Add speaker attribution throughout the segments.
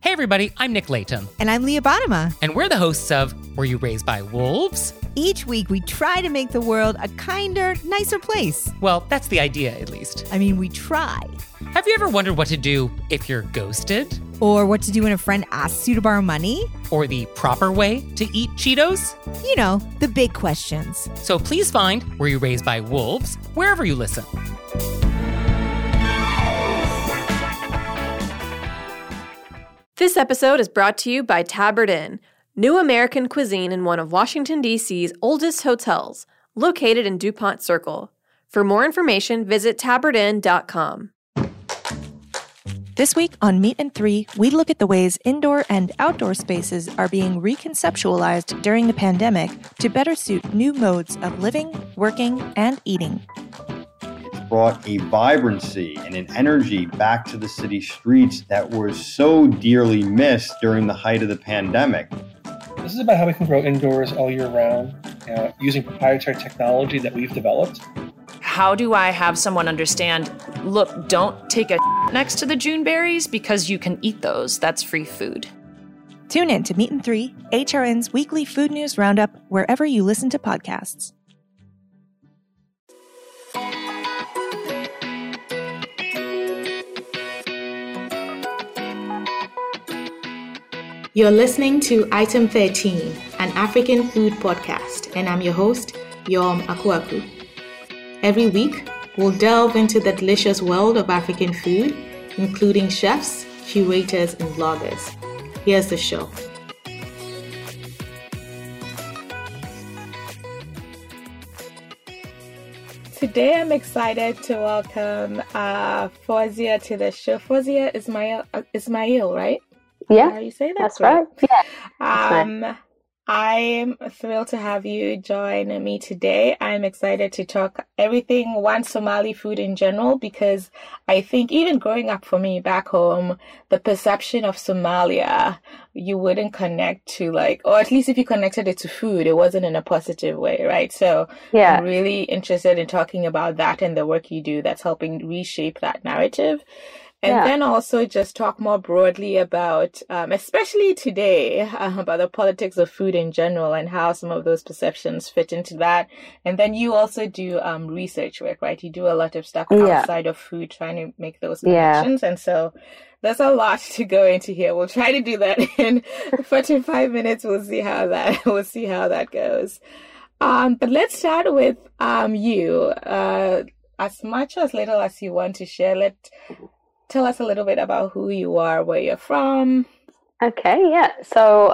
Speaker 1: Hey everybody, I'm Nick Layton.
Speaker 2: And I'm Leah Bottima.
Speaker 1: And we're the hosts of Were You Raised by Wolves?
Speaker 2: Each week we try to make the world a kinder, nicer place.
Speaker 1: Well, that's the idea, at least.
Speaker 2: I mean, we try.
Speaker 1: Have you ever wondered what to do if you're ghosted?
Speaker 2: Or what to do when a friend asks you to borrow money?
Speaker 1: Or the proper way to eat Cheetos?
Speaker 2: You know, the big questions.
Speaker 1: So please find Were You Raised by Wolves wherever you listen.
Speaker 3: This episode is brought to you by Tabard Inn, new American cuisine in one of Washington, D.C.'s oldest hotels, located in DuPont Circle. For more information, visit tabardinn.com.
Speaker 4: This week on Meat and Three, we look at the ways indoor and outdoor spaces are being reconceptualized during the pandemic to better suit new modes of living, working, and eating.
Speaker 5: Brought a vibrancy and an energy back to the city streets that were so dearly missed during the height of the pandemic.
Speaker 6: This is about how we can grow indoors all year round, using proprietary technology that we've developed.
Speaker 7: How do I have someone understand, look, don't take a next to the June berries because you can eat those. That's free food.
Speaker 4: Tune in to Meat and Three, HRN's weekly food news roundup, wherever you listen to podcasts.
Speaker 8: You're listening to Item 13, an African food podcast, and I'm your host, Yom Akwaku. Every week, we'll delve into the delicious world of African food, including chefs, curators, and bloggers. Here's the show. Today, I'm excited to welcome Fawzia to the show. Fawzia Ismail, right?
Speaker 9: Yeah,
Speaker 8: how you say that?
Speaker 9: That's right. Yeah.
Speaker 8: I'm thrilled to have you join me today. I'm excited to talk everything Somali food in general, because I think even growing up for me back home, the perception of Somalia, you wouldn't connect to or at least if you connected it to food, it wasn't in a positive way, right? So yeah. I'm really interested in talking about that and the work you do that's helping reshape that narrative. And then also just talk more broadly about, especially today, about the politics of food in general and how some of those perceptions fit into that. And then you also do research work, right? You do a lot of stuff outside of food, trying to make those connections. And so there's a lot to go into here. We'll try to do that in 45 minutes. We'll see how that goes. But let's start with you. As much or as little as you want to share, tell us a little bit about who you are, where you're from.
Speaker 9: Okay, yeah. So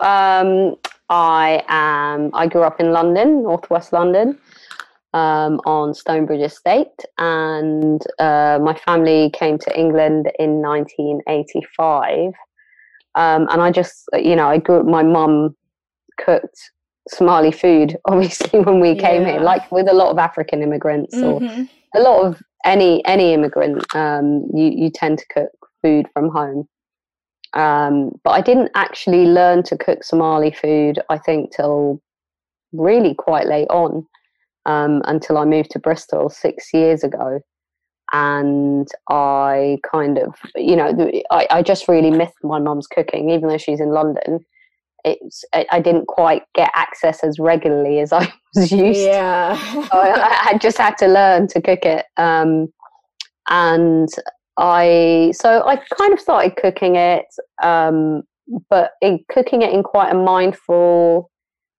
Speaker 9: I grew up in London, northwest London, on Stonebridge Estate, and my family came to England in 1985. And I just, I grew up, my mum cooked Somali food, obviously, when we came here, like with a lot of African immigrants or a lot of any immigrant, you tend to cook food from home. But I didn't actually learn to cook Somali food, I think, till really quite late on, until I moved to Bristol 6 years ago. And I kind of, I just really missed my mum's cooking, even though she's in London. I didn't quite get access as regularly as I was used to. I just had to learn to cook it. And I kind of started cooking it, but cooking it in quite a mindful,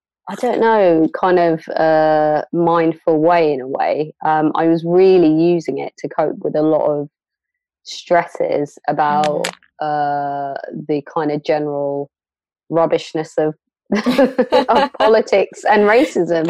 Speaker 9: mindful way in a way. I was really using it to cope with a lot of stresses about the kind of general rubbishness of politics and racism.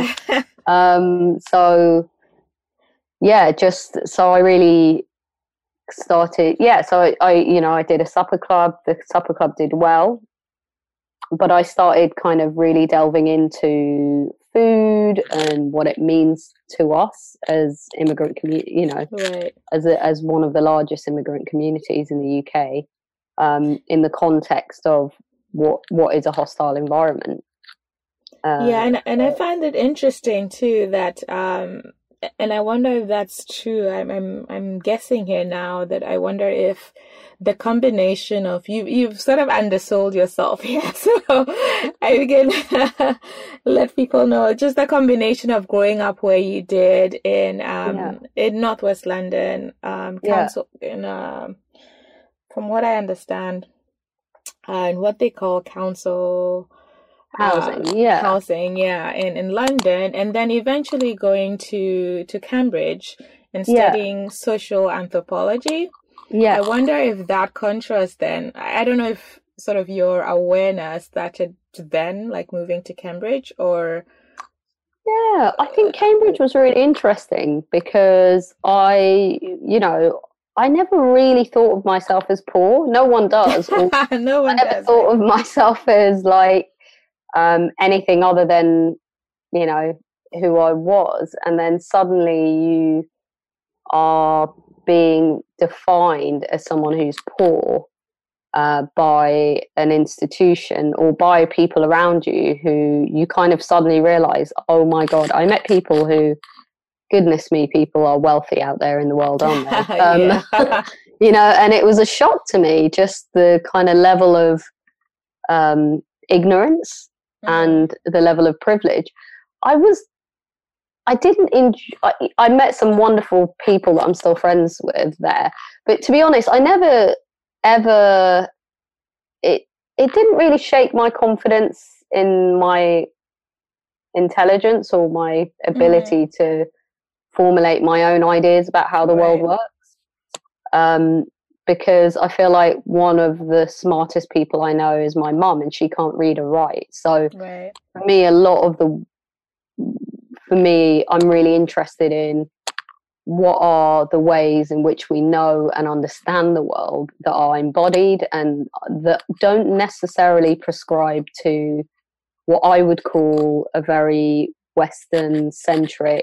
Speaker 9: So I really started. So I did a supper club. The supper club did well, but I started kind of really delving into food and what it means to us as immigrant community. Right. as one of the largest immigrant communities in the UK, in the context of what is a hostile environment.
Speaker 8: And I find it interesting too that And I wonder if that's true. I'm guessing here now that I wonder if the combination of you've sort of undersold yourself here. So I can let people know just the combination of growing up where you did in Northwest London, council in from what I understand, and what they call council housing in London, and then eventually going to Cambridge and studying social anthropology. I wonder if that contrast then, I don't know if sort of your awareness started then, like moving to Cambridge, or...
Speaker 9: Yeah, I think Cambridge was really interesting because I never really thought of myself as poor. No one does.
Speaker 8: No one
Speaker 9: never
Speaker 8: does.
Speaker 9: Thought of myself as like anything other than, you know, who I was. And then suddenly you are being defined as someone who's poor by an institution or by people around you who you kind of suddenly realize, oh my God, I met people who, goodness me, people are wealthy out there in the world, aren't they? You know, and it was a shock to me, just the kind of level of ignorance and the level of privilege. I met some wonderful people that I'm still friends with there, but to be honest, I never ever, it didn't really shake my confidence in my intelligence or my ability to formulate my own ideas about how the world works, because I feel like one of the smartest people I know is my mum, and she can't read or write. So for me, I'm really interested in what are the ways in which we know and understand the world that are embodied and that don't necessarily prescribe to what I would call a very Western-centric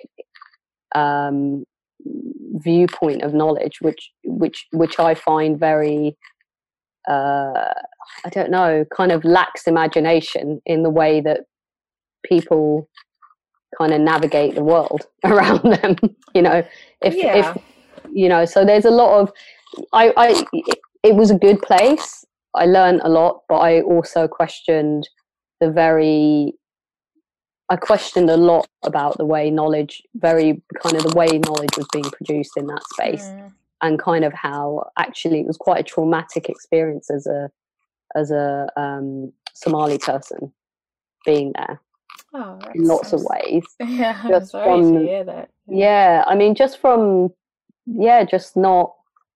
Speaker 9: viewpoint of knowledge, which I find very, I don't know, kind of lacks imagination in the way that people kind of navigate the world around them. You know, if you know, so there's a lot of, it was a good place. I learned a lot, but I also questioned a lot about the way knowledge, the way knowledge was being produced in that space, and kind of how actually it was quite a traumatic experience as a Somali person being there.
Speaker 8: Oh,
Speaker 9: in lots of ways.
Speaker 8: Yeah, I'm sorry to hear that.
Speaker 9: Yeah, I mean, just from, just not,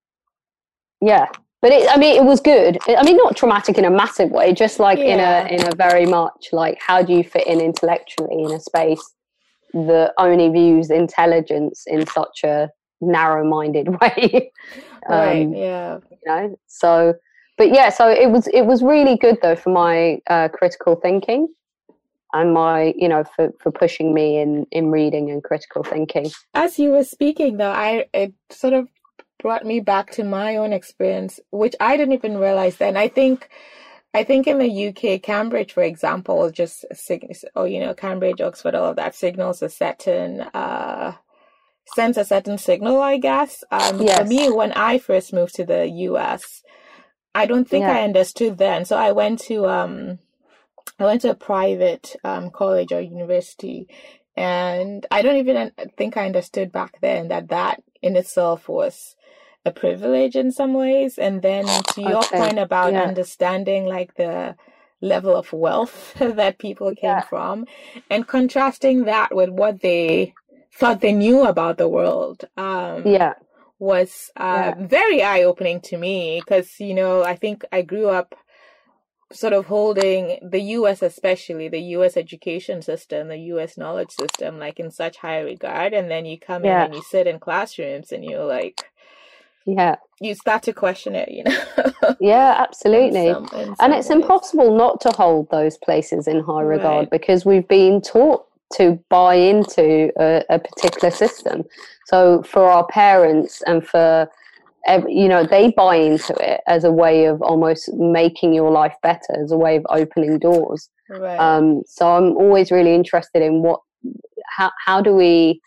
Speaker 9: But it was good. I mean, not traumatic in a massive way, just like in a very much like, how do you fit in intellectually in a space that only views intelligence in such a narrow-minded way?
Speaker 8: You
Speaker 9: know, so, but so it was really good though for my critical thinking. And my, for pushing me in reading and critical thinking.
Speaker 8: As you were speaking, though, it sort of brought me back to my own experience, which I didn't even realize then. I think in the UK, Cambridge, for example, just Cambridge, Oxford, all of that signals a certain sends a certain signal, I guess. For me, when I first moved to the US, I don't think I understood then. So I went to a private college or university, and I don't even think I understood back then that in itself was a privilege in some ways. And then to your point about understanding like the level of wealth that people came from, and contrasting that with what they thought they knew about the world, was very eye-opening to me, because, I think I grew up sort of holding the U.S., especially the U.S. education system, the U.S. knowledge system, like in such high regard. And then you come in and you sit in classrooms and you're like, you start to question it,
Speaker 9: Yeah, absolutely. And it's impossible not to hold those places in high regard, because we've been taught to buy into a particular system. So for our parents and for they buy into it as a way of almost making your life better, as a way of opening doors. So I'm always really interested in how do we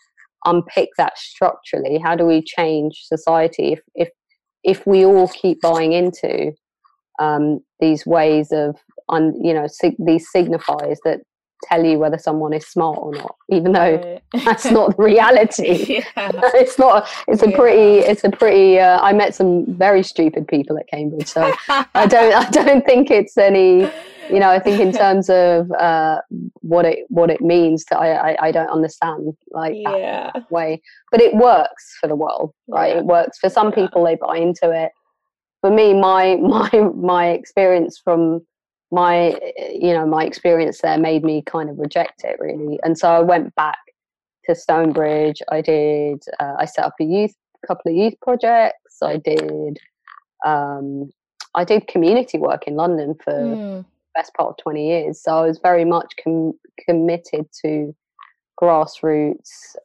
Speaker 9: unpick that structurally. How do we change society if we all keep buying into these ways of these signifiers that tell you whether someone is smart or not, even though that's not the reality. It's a pretty I met some very stupid people at Cambridge, so I don't think it's any, I think in terms of what it means to, I don't understand that way, but it works for the world, right? It works for some people, they buy into it. For me, my experience from my experience there made me kind of reject it, really. And so I went back to Stonebridge. I set up a couple of youth projects. I did community work in London for the best part of 20 years. So I was very much committed to grassroots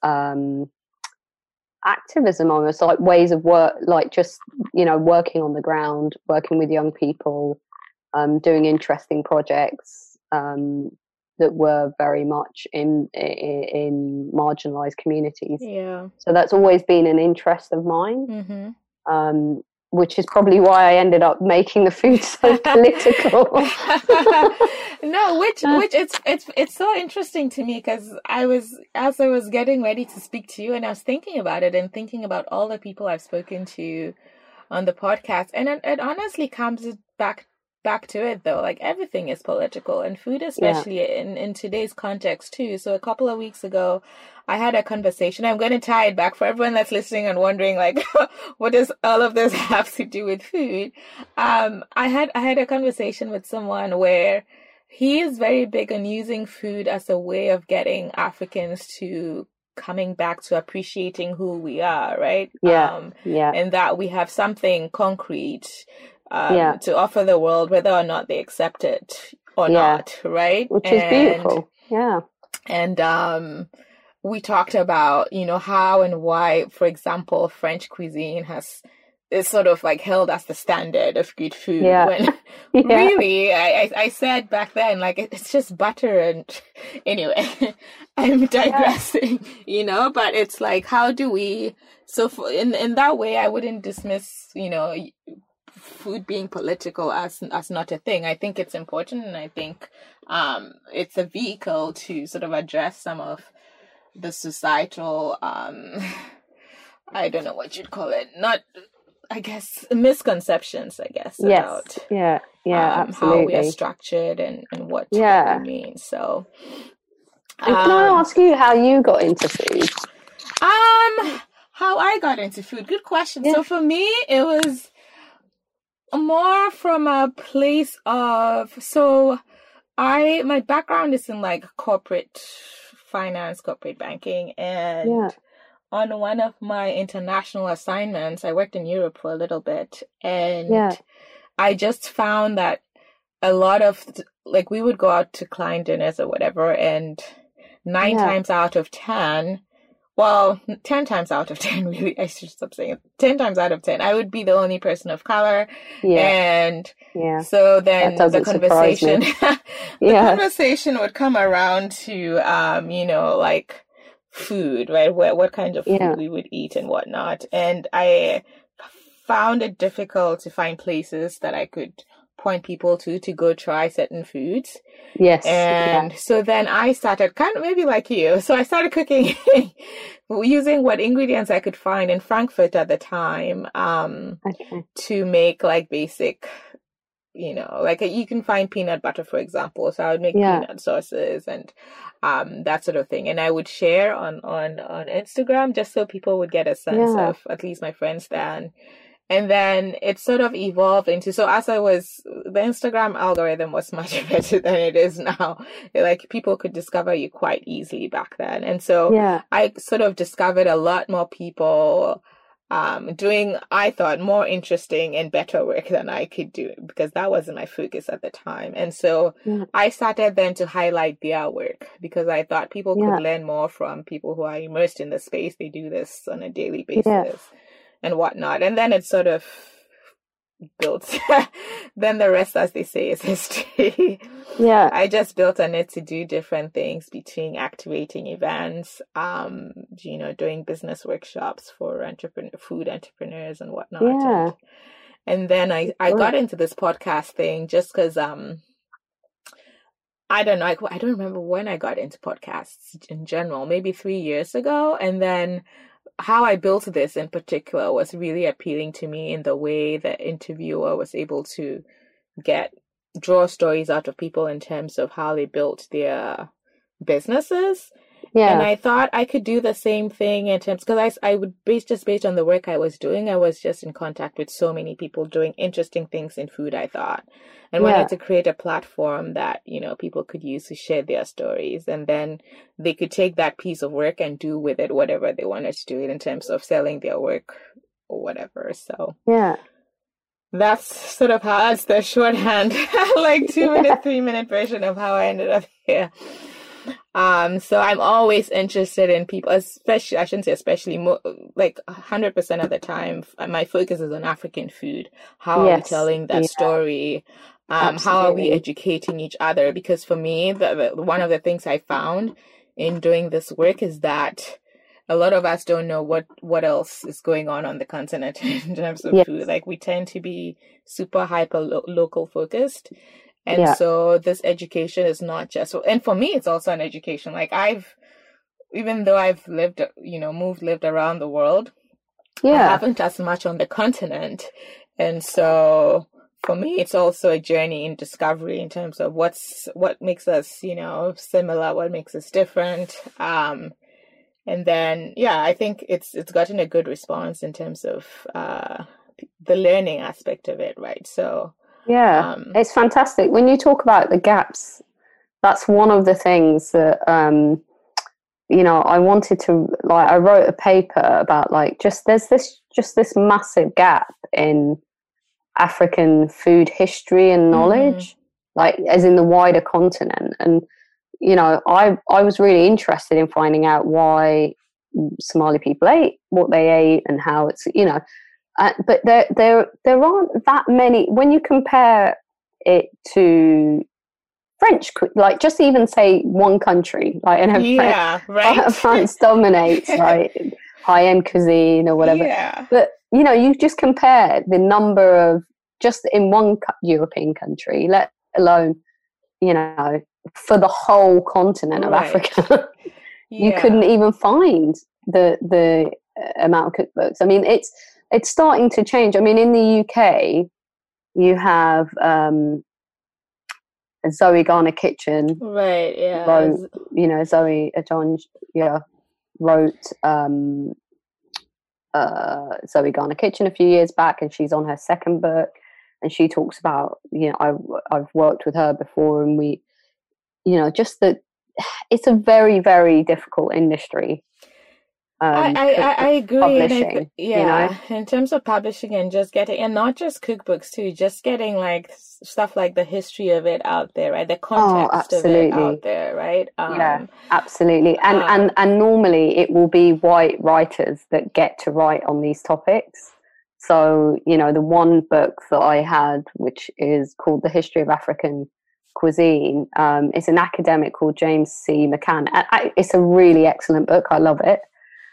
Speaker 9: activism, almost like ways of work, like just, working on the ground, working with young people, doing interesting projects that were very much in marginalized communities. Yeah. So that's always been an interest of mine, which is probably why I ended up making the food so political.
Speaker 8: No, which it's so interesting to me, because as I was getting ready to speak to you, and I was thinking about it and thinking about all the people I've spoken to on the podcast, and it honestly comes back to it, though, like everything is political, and food especially in today's context too. So a couple of weeks ago I had a conversation. I'm going to tie it back for everyone that's listening and wondering, like, what does all of this have to do with food? I had a conversation with someone where he is very big on using food as a way of getting Africans to coming back to appreciating who we are, right? And that we have something concrete to offer the world, whether or not they accept it or not, right?
Speaker 9: Which is beautiful. Yeah.
Speaker 8: And we talked about, how and why, for example, French cuisine is sort of like held as the standard of good food. When really, I said back then, like, it's just butter and anyway, I'm digressing, but it's like, how do we, so in that way, I wouldn't dismiss, food being political as not a thing. I think it's important, and I think it's a vehicle to sort of address some of the societal I don't know what you'd call it, not, I guess, misconceptions, about
Speaker 9: absolutely.
Speaker 8: how we are structured and what we mean. So
Speaker 9: can I ask you how you got into food?
Speaker 8: How I got into food, good question. So for me, it was more from a place of, my background is in like corporate finance, corporate banking, and on one of my international assignments, I worked in Europe for a little bit, and I just found that a lot of, like, we would go out to client dinners or whatever, and 10 times out of 10, really, I should stop saying it. 10 times out of 10, I would be the only person of color. And so then the conversation, conversation would come around to, like food, right? What kind of food we would eat and whatnot. And I found it difficult to find places that I could point people to go try certain foods. And so then I started kind of maybe like you. So I started cooking using what ingredients I could find in Frankfurt at the time to make like basic, like you can find peanut butter, for example. So I would make peanut sauces and that sort of thing. And I would share on Instagram just so people would get a sense of, at least my friends then. And then it sort of evolved into, so as the Instagram algorithm was much better than it is now. Like, people could discover you quite easily back then. And so I sort of discovered a lot more people doing, I thought, more interesting and better work than I could do, because that wasn't my focus at the time. And so I started then to highlight their work, because I thought people could learn more from people who are immersed in the space. They do this on a daily basis. And whatnot. And then it sort of built, then the rest, as they say, is history.
Speaker 9: Yeah.
Speaker 8: I just built on it to do different things between activating events, doing business workshops for food entrepreneurs and whatnot.
Speaker 9: Yeah.
Speaker 8: And then I got into this podcast thing just because, I don't know, I don't remember when I got into podcasts in general, maybe 3 years ago. And then how I built this in particular was really appealing to me in the way the interviewer was able to draw stories out of people in terms of how they built their businesses. Yeah. And I thought I could do the same thing in terms, because I would based on the work I was doing, I was just in contact with so many people doing interesting things in food, I thought, and wanted to create a platform that, people could use to share their stories, and then they could take that piece of work and do with it whatever they wanted to do it in terms of selling their work or whatever. So
Speaker 9: yeah.
Speaker 8: That's sort of that's the shorthand, like 2-minute, 3-minute version of how I ended up here. So I'm always interested in people, especially, I shouldn't say especially, like 100% of the time, my focus is on African food. How are we telling that story? How are we educating each other? Because for me, one of the things I found in doing this work is that a lot of us don't know what else is going on the continent in terms of food. Like, we tend to be super hyper local focused. And so this education is not just, and for me, it's also an education. Like, even though I've lived around the world, I haven't as much on the continent. And so for me, it's also a journey in discovery in terms of what makes us, similar, what makes us different. And then, I think it's gotten a good response in terms of the learning aspect of it, right? So,
Speaker 9: it's fantastic. When you talk about the gaps, that's one of the things that, I wanted to, I wrote a paper about, there's this massive gap in African food history and knowledge, as in the wider continent. And, I was really interested in finding out why Somali people ate what they ate and how it's, but there aren't that many when you compare it to French, just even say one country, France dominates, right? High-end cuisine or whatever. Yeah. But you just compare the number of just in one European country, let alone for the whole continent of Africa. You couldn't even find the amount of cookbooks. I mean, it's starting to change. I mean, in the UK, you have Zoe Garner Kitchen.
Speaker 8: Right, yeah.
Speaker 9: Wrote, Zoe John, wrote Zoe Garner Kitchen a few years back, and she's on her second book. And she talks about, I've worked with her before, and we, just that it's a very, very difficult industry.
Speaker 8: I agree. In terms of publishing and just getting, and not just cookbooks too, just getting stuff like the history of it out there, right? The context of it out there, right?
Speaker 9: Absolutely. And normally it will be white writers that get to write on these topics. So, the one book that I had, which is called The History of African Cuisine, it's an academic called James C. McCann. It's a really excellent book. I love it.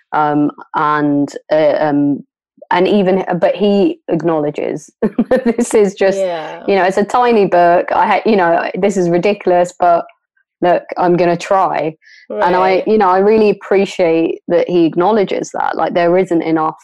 Speaker 9: And even, but he acknowledges this is just, it's a tiny book. This is ridiculous, but look, I'm going to try. Right. And I really appreciate that he acknowledges that, there isn't enough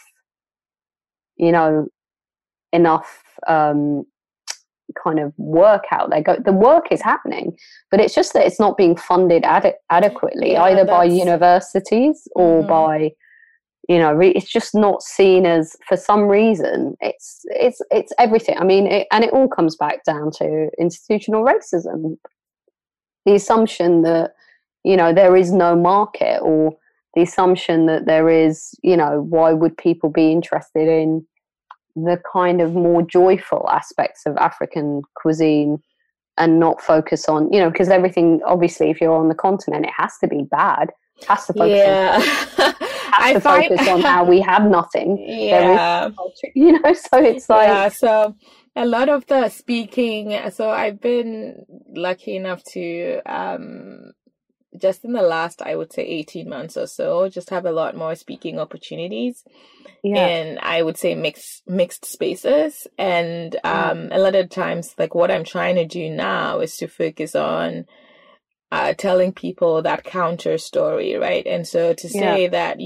Speaker 9: kind of work out there. The work is happening, but it's just that it's not being funded adequately, either by universities or by, it's just not seen as, for some reason, it's everything. I mean, and it all comes back down to institutional racism, the assumption that, there is no market, or the assumption that there is, why would people be interested in the kind of more joyful aspects of African cuisine and not focus on, because everything, obviously, if you're on the continent, it has to be bad. It has to focus have to focus on how we have nothing.
Speaker 8: Yeah.
Speaker 9: So it's like...
Speaker 8: Yeah, so a lot of the speaking, so I've been lucky enough to, just in the last, I would say 18 months or so, just have a lot more speaking opportunities. And I would say mixed spaces. And a lot of times, like what I'm trying to do now is to focus on telling people that counter story, right? And so to say that,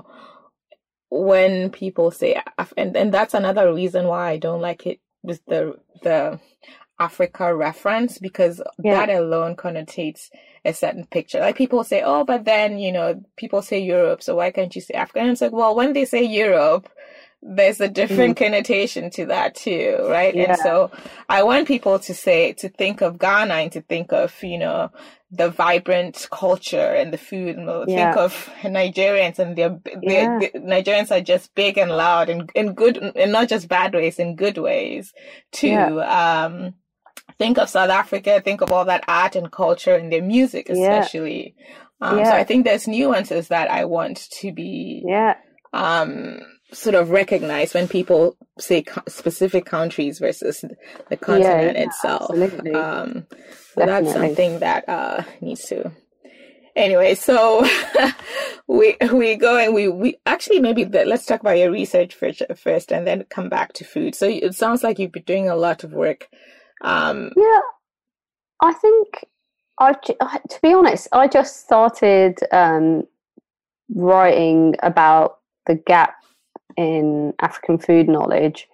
Speaker 8: when people say, and that's another reason why I don't like it with the Africa reference, because that alone connotates a certain picture. Like people say, oh, but then, people say Europe, so why can't you say Africa? And it's like, well, when they say Europe, there's a different connotation to that too, right? And so I want people to think of Ghana and to think of, the vibrant culture and the food. And think of Nigerians, and the Nigerians are just big and loud and in good, and not just bad ways, in good ways too. Think of South Africa, think of all that art and culture and their music, especially. So I think there's nuances that I want to be sort of recognized when people say specific countries versus the continent itself. So that's something that needs to. Anyway, so we actually let's talk about your research first, and then come back to food. So it sounds like you've been doing a lot of work.
Speaker 9: I think to be honest, I just started writing about the gap in African food knowledge.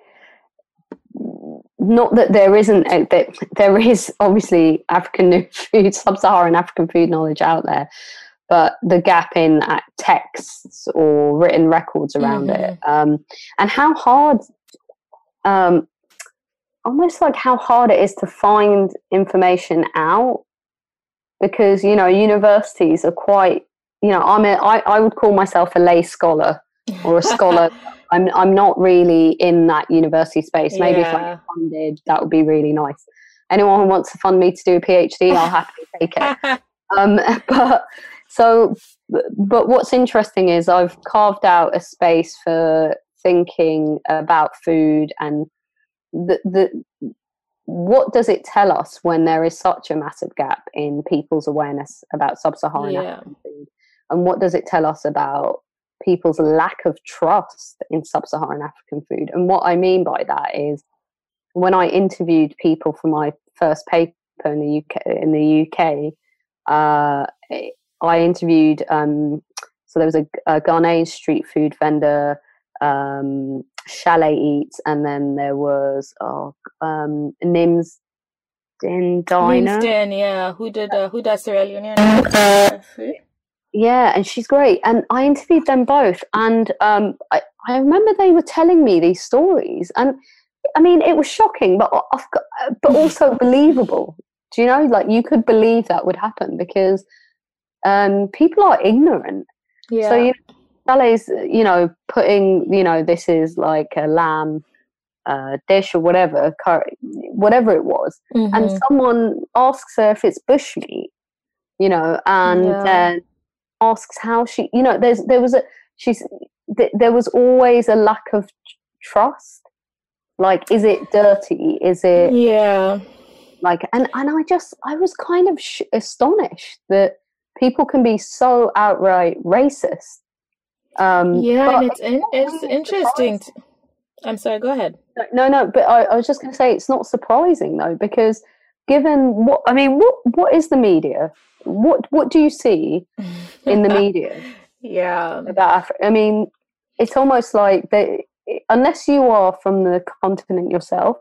Speaker 9: Not that there isn't, there is obviously African food, sub-Saharan African food knowledge out there, but the gap in texts or written records around it, and how hard, almost like how hard it is to find information out, because universities are quite, I would call myself a lay scholar or a scholar. I'm not really in that university space. Maybe if I get funded, that would be really nice. Anyone who wants to fund me to do a PhD, I'll happily take it. But what's interesting is I've carved out a space for thinking about food and what does it tell us when there is such a massive gap in people's awareness about sub-Saharan African food, and what does it tell us about people's lack of trust in sub-Saharan African food? And what I mean by that is, when I interviewed people for my first paper in the UK, I interviewed so there was a Ghanaian street food vendor, Chalet Eats, and then there was Nim's Din Diner.
Speaker 8: Nim's Din, who does Sierra Leonean food.
Speaker 9: Yeah, and she's great. And I interviewed them both, and I remember they were telling me these stories, and I mean, it was shocking, but also believable. Do you know, like, you could believe that would happen, because people are ignorant. Yeah. So Chalet's, putting, this is like a lamb dish or whatever, curry, whatever it was, and someone asks her if it's bushmeat, and then asks how she, there was always a lack of trust. Like, is it dirty? Is it? Yeah. Like, and I was kind of astonished that people can be so outright racist.
Speaker 8: And it's interesting. I'm sorry, go ahead.
Speaker 9: No, but I was just going to say, it's not surprising though, because given what is the media? What do you see in the media? About Africa? I mean, it's almost like unless you are from the continent yourself,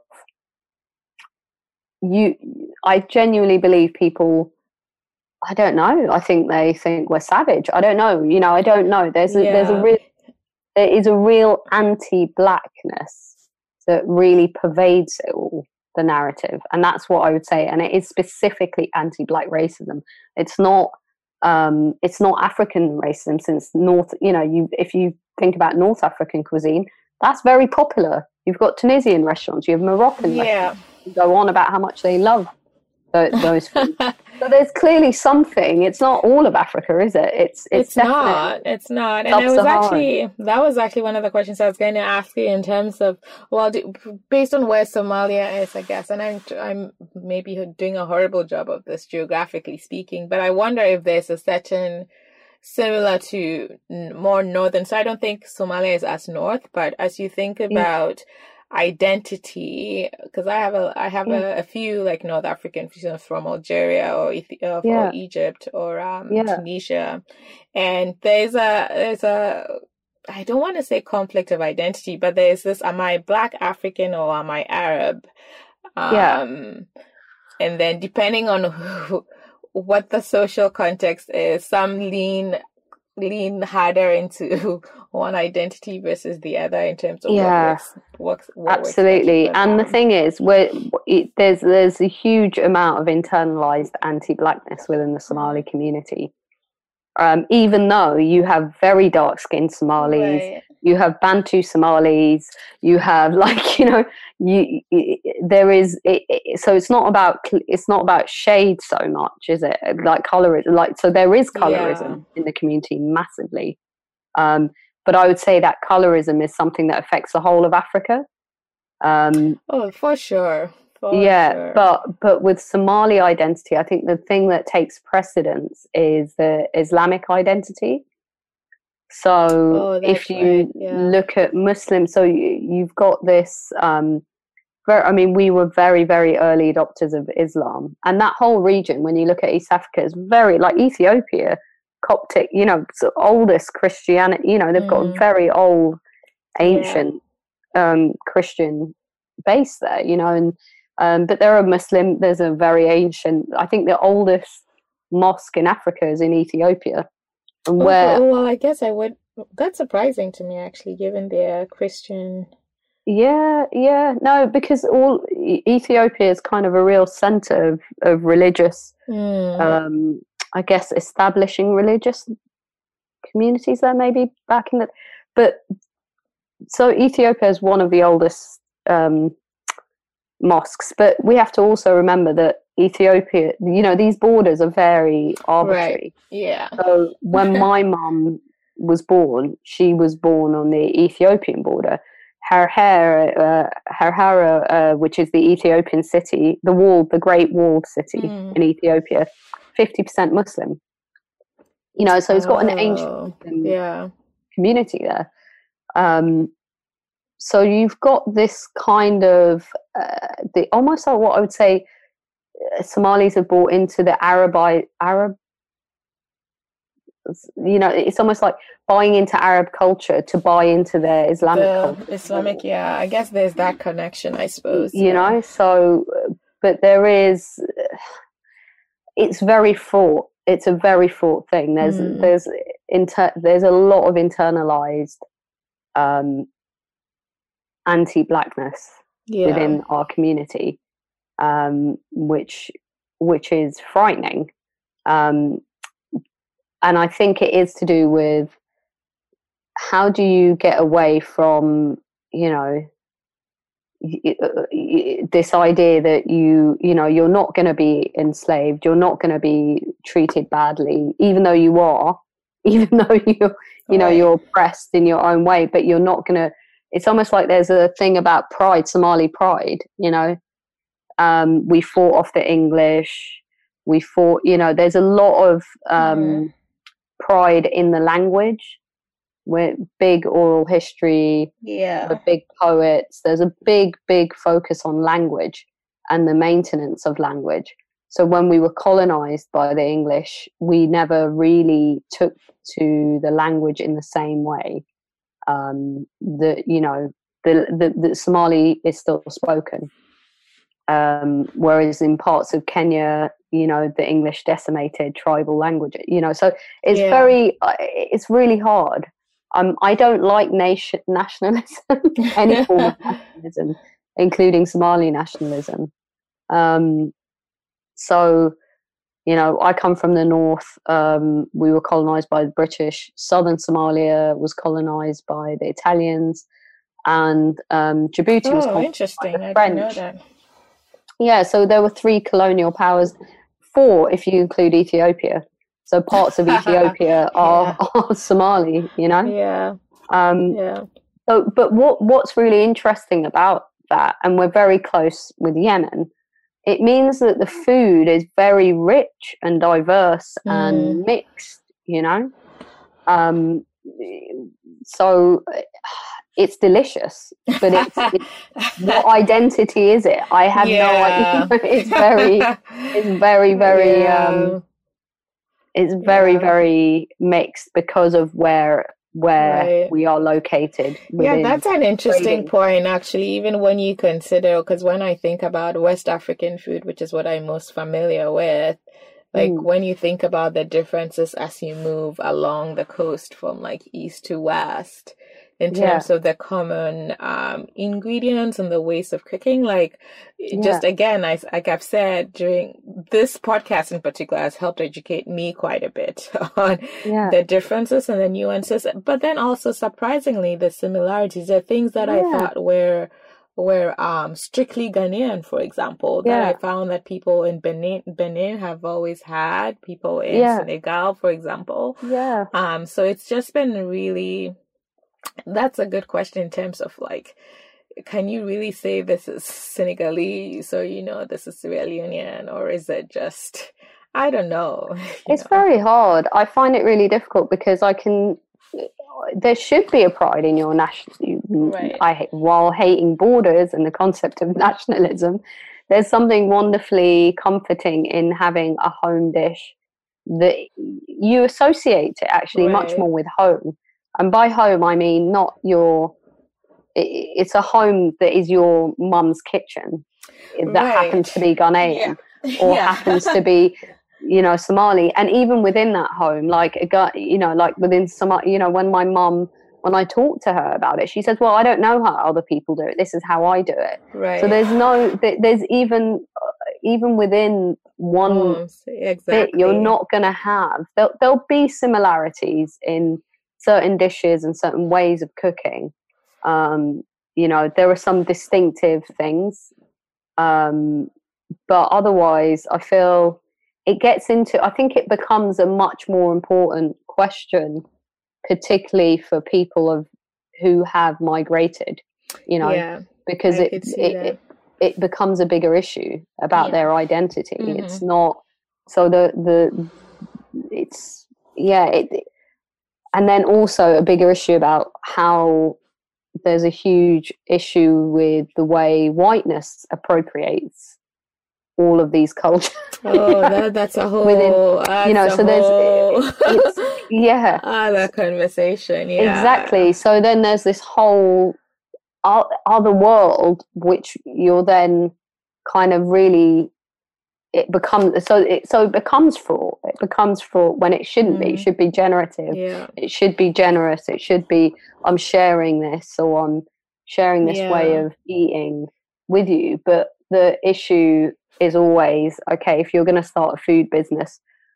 Speaker 9: I genuinely believe people, I don't know, I think they think we're savage. I don't know, I don't know. There is a real anti-blackness that really pervades it all, the narrative, and that's what I would say. And it is specifically anti-black racism. It's not African racism, since if you think about North African cuisine, that's very popular. You've got Tunisian restaurants, you have Moroccan restaurants. You go on about how much they love those foods. So there's clearly something. It's not all of Africa, is it? It's
Speaker 8: not. It's not. And that was actually one of the questions I was going to ask you in terms of, based on where Somalia is, I guess, and I'm maybe doing a horrible job of this geographically speaking, but I wonder if there's a certain similar to more northern. So I don't think Somalia is as north, but as you think about identity, because I have a few like North African fusions from Algeria or or Egypt or Tunisia, and there's a I don't want to say conflict of identity, but there's this: am I Black African or am I Arab? And then depending on what the social context is, some lean harder into one identity versus the other in terms of what
Speaker 9: absolutely. And the thing is, there's a huge amount of internalized anti-Blackness within the Somali community. Even though you have very dark-skinned Somalis, you have Bantu Somalis, you have there is. So it's not about shade so much, is it? Like colorism, so there is colorism in the community massively. But I would say that colorism is something that affects the whole of Africa.
Speaker 8: For sure.
Speaker 9: But with Somali identity, I think the thing that takes precedence is the Islamic identity. So if you look at Muslims, so you've got this. We were very, very early adopters of Islam, and that whole region, when you look at East Africa, is very like Ethiopia, Coptic. It's the oldest Christianity. They've got a very old, ancient Christian base there. And but there are Muslim. There's a very ancient. I think the oldest mosque in Africa is in Ethiopia. And
Speaker 8: I guess I would. That's surprising to me, actually, given their Christian. No, because all Ethiopia is kind of a real center of religious. I guess establishing religious communities there, maybe back in the. But so Ethiopia is one of the oldest mosques, but we have to also remember that Ethiopia, these borders are very arbitrary. So when my mum was born, she was born on the Ethiopian border. Harhara, which is the Ethiopian city, the Great Walled City in Ethiopia, 50% Muslim. So it's got an ancient community there. So you've got this kind of almost like what I would say Somalis have brought into the Arab. It's almost like buying into Arab culture to buy into their Islamic culture. Islamic, I guess there's that connection, I suppose.
Speaker 9: So, but there is. It's very fraught. It's a very fraught thing. There's a lot of internalized anti-Blackness within our community, which is frightening. And I think it is to do with how do you get away from, this idea that you're not going to be enslaved, you're not going to be treated badly, even though you are, even though you're oppressed in your own way, but you're not going to. It's almost like there's a thing about pride, Somali pride. We fought off the English. We fought. There's a lot of pride in the language. With big oral history, with big poets, there's a big focus on language and the maintenance of language. So when we were colonized by the English, we never really took to the language in the same way. The Somali is still spoken, whereas in parts of Kenya, the English decimated tribal language. So it's it's really hard. I don't like nationalism, any form of nationalism, including Somali nationalism. So, I come from the north. We were colonized by the British. Southern Somalia was colonized by the Italians, and Djibouti was colonized
Speaker 8: interesting.
Speaker 9: by the French.
Speaker 8: I didn't know that.
Speaker 9: Yeah, so there were 3 colonial powers, 4 if you include Ethiopia. So parts of Ethiopia are Somali, you know?
Speaker 8: Yeah.
Speaker 9: So, but what's really interesting about that, and we're very close with Yemen, it means that the food is very rich and diverse and mixed, you know? So it's delicious, but it's what identity is it? I have no idea. It's very very mixed because of where we are located.
Speaker 8: Yeah, that's an interesting point, actually, even when you consider, because when I think about West African food, which is what I'm most familiar with, like when you think about the differences as you move along the coast from like east to west, in terms of the common ingredients and the ways of cooking, like just again, like I've said, during this podcast in particular has helped educate me quite a bit on the differences and the nuances, but then also surprisingly the similarities, the things that I thought were strictly Ghanaian, for example, that I found that people in Benin have always had, people in Senegal, for example. So it's just been really, that's a good question in terms of like, can you really say this is Senegalese or, you know, this is Sierra Leonean, or is it just, I don't know.
Speaker 9: It's very hard. I find it really difficult because there should be a pride in your while hating borders and the concept of nationalism, there's something wonderfully comforting in having a home dish that you associate it actually much more with home. And by home, I mean not it's a home that is your mum's kitchen that happens to be Ghanaian or happens to be, you know, Somali. And even within that home, like, you know, like within Somali, you know, when I talk to her about it, she says, well, I don't know how other people do it. This is how I do it. So there's even within one bit, you're not going to have, there'll be similarities in certain dishes and certain ways of cooking. You know, there are some distinctive things. But otherwise, I feel it gets into, I think it becomes a much more important question, particularly for people who have migrated, you know, because it becomes a bigger issue about their identity. It's not, so and then also a bigger issue about how there's a huge issue with the way whiteness appropriates all of these cultures.
Speaker 8: That's a whole,
Speaker 9: you know, so there's
Speaker 8: other conversation.
Speaker 9: Exactly. So then there's this whole other world, which you're then kind of really, it becomes fraught. It becomes fraught when it shouldn't be. It should be generative. It should be generous. It should be, I'm sharing this, or I'm sharing this way of eating with you. But the issue is always, okay, if you're going to start a food business,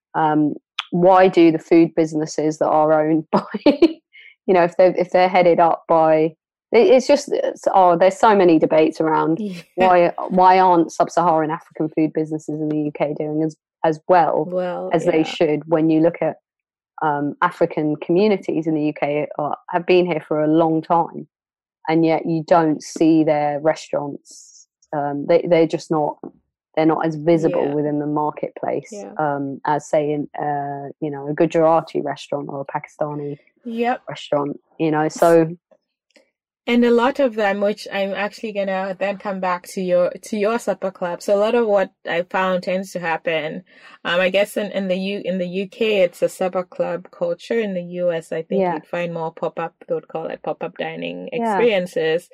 Speaker 9: why do the food businesses that are owned by, you know, if they're headed up by, it's just, there's so many debates around why aren't sub-Saharan African food businesses in the UK doing as well as they should, when you look at African communities in the UK have been here for a long time, and yet you don't see their restaurants. They're just not. They're not as visible within the marketplace as, say, in you know, a Gujarati restaurant or a Pakistani restaurant. You know, so.
Speaker 8: And a lot of them, which I'm actually gonna then come back to your supper club. So a lot of what I found tends to happen. I guess in the UK it's a supper club culture. In the US, I think you'd find more pop-up. They would call it pop-up dining experiences.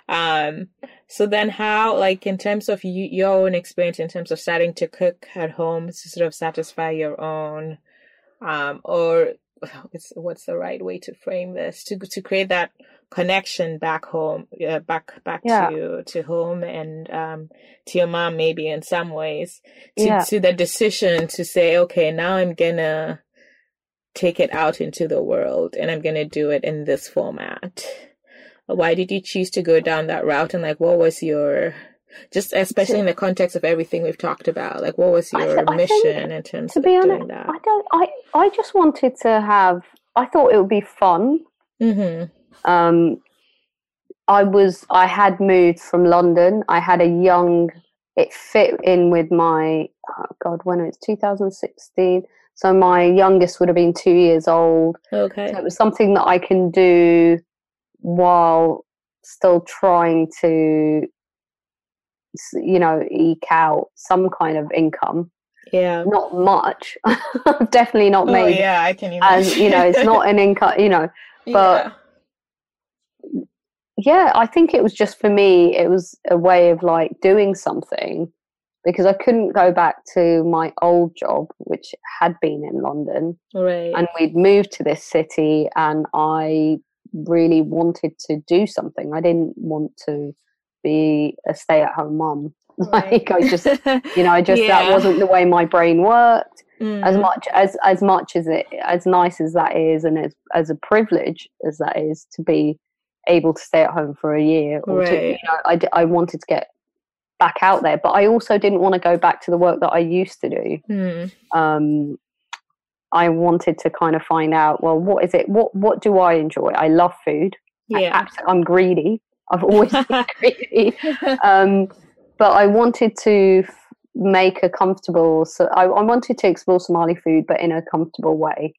Speaker 8: So then how, like in terms of your own experience, in terms of starting to cook at home to sort of satisfy your own, or what's the right way to frame this, to create that connection back home, back to home, and to your mom, maybe in some ways, to the decision to say, okay, now I'm gonna take it out into the world and I'm gonna do it in this format. Why did you choose to go down that route, and like what was your Just especially in the context of everything we've talked about. Like, what was your mission in terms of doing that?
Speaker 9: I just wanted to have, I thought it would be fun.
Speaker 8: Mm-hmm.
Speaker 9: I had moved from London. I had it fit in with my, when it was 2016. So my youngest would have been 2 years old.
Speaker 8: Okay.
Speaker 9: So it was something that I can do while still trying to, eke out some kind of income.
Speaker 8: Yeah.
Speaker 9: Not much. I've definitely not made.
Speaker 8: Yeah, I can imagine.
Speaker 9: It's not an income, but yeah, I think it was just, for me, it was a way of like doing something, because I couldn't go back to my old job, which had been in London.
Speaker 8: Right.
Speaker 9: And we'd moved to this city, and I really wanted to do something. I didn't want to be a stay-at-home mum.
Speaker 8: Right.
Speaker 9: Like, I just that wasn't the way my brain worked. As much as it, as nice as that is, and as a privilege as that is, to be able to stay at home for a year, or I wanted to get back out there, but I also didn't want to go back to the work that I used to do. I wanted to kind of find out, well, what is it? What do I enjoy? I love food.
Speaker 8: Yeah.
Speaker 9: I'm greedy. I've always been greedy. But I wanted to make a comfortable, so I wanted to explore Somali food, but in a comfortable way.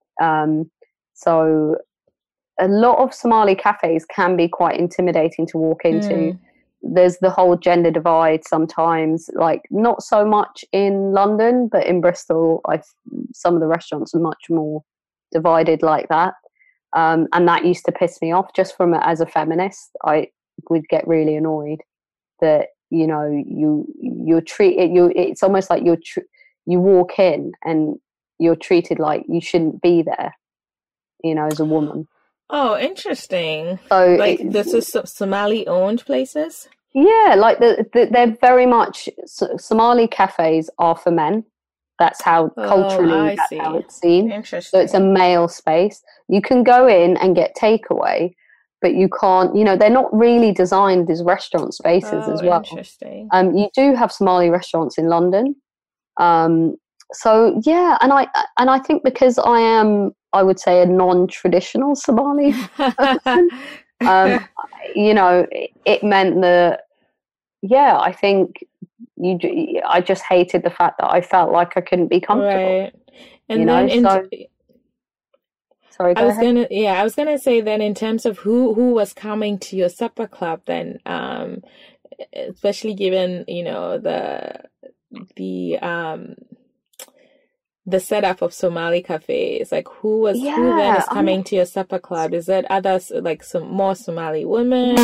Speaker 9: So a lot of Somali cafes can be quite intimidating to walk into. There's the whole gender divide sometimes, like not so much in London, but in Bristol, some of the restaurants are much more divided like that. And that used to piss me off, just as a feminist. I would get really annoyed that, you're treated, it's almost like you walk in and you're treated like you shouldn't be there, as a woman.
Speaker 8: Oh, interesting.
Speaker 9: So
Speaker 8: this is Somali owned places?
Speaker 9: Yeah, like they're very much, Somali cafes are for men. That's how culturally, that's how it's seen.
Speaker 8: Interesting.
Speaker 9: So it's a male space. You can go in and get takeaway, but you can't, they're not really designed as restaurant spaces as well.
Speaker 8: Interesting.
Speaker 9: You do have Somali restaurants in London. So yeah, and I think because I am, I would say, a non-traditional Somali person, it meant that, I think I just hated the fact that I felt like I couldn't be comfortable.
Speaker 8: Right. And then
Speaker 9: sorry,
Speaker 8: I was gonna say then, in terms of who was coming to your supper club then, especially given, the setup of Somali cafes, like who then is coming to your supper club? Is it others, like some more Somali women?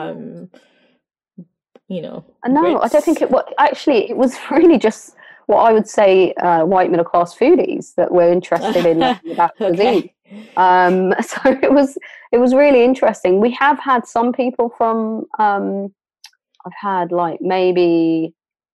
Speaker 9: No,
Speaker 8: Brits?
Speaker 9: I don't think it was. Actually, it was really just what I would say white middle class foodies that were interested in that cuisine. So it was really interesting. We have had some people from. I've had like maybe